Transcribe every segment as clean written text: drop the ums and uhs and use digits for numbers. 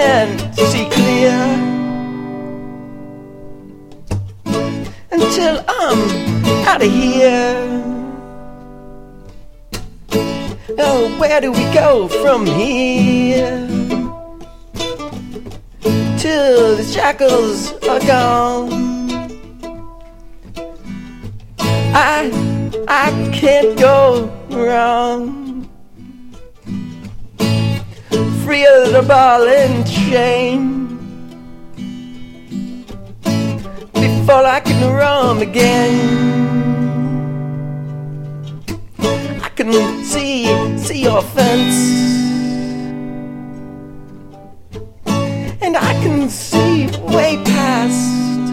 can't see clear until I'm out of here. Oh, where do we go from here? Till the shackles are gone. I can't go wrong. Free of the ball and chain. Before I can roam again, I can see your fence, and I can see way past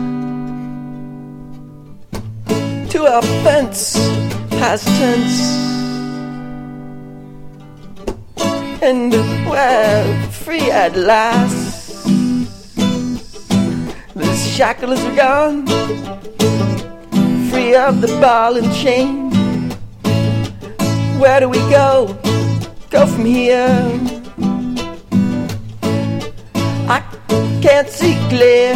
to a fence, past tense, and we're free at last. The shackles are gone, free of the ball and chain. Where do we go? Go from here. I can't see clear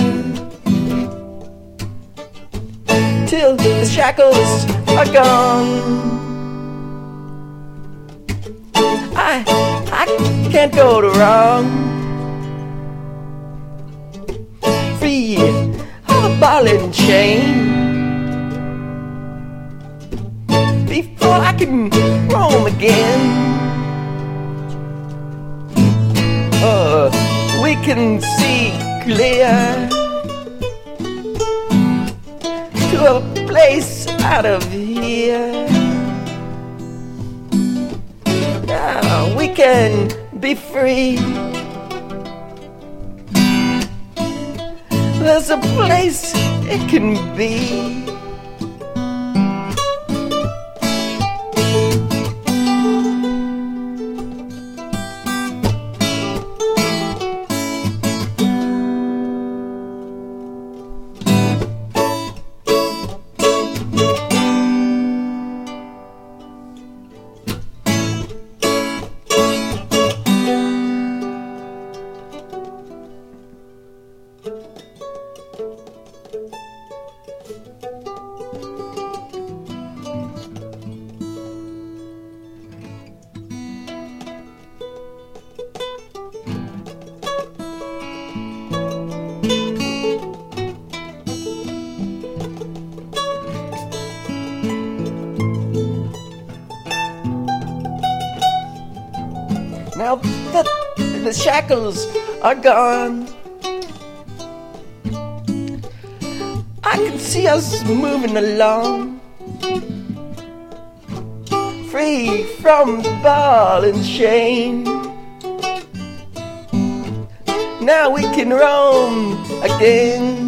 till the shackles are gone. I can't go to wrong. Free of the ball and chain. Before I can roam again. We can see clear to a place out of here. Now we can be free. There's a place it can be. Now that the shackles are gone, I can see us moving along, free from the ball and chain. Now we can roam again.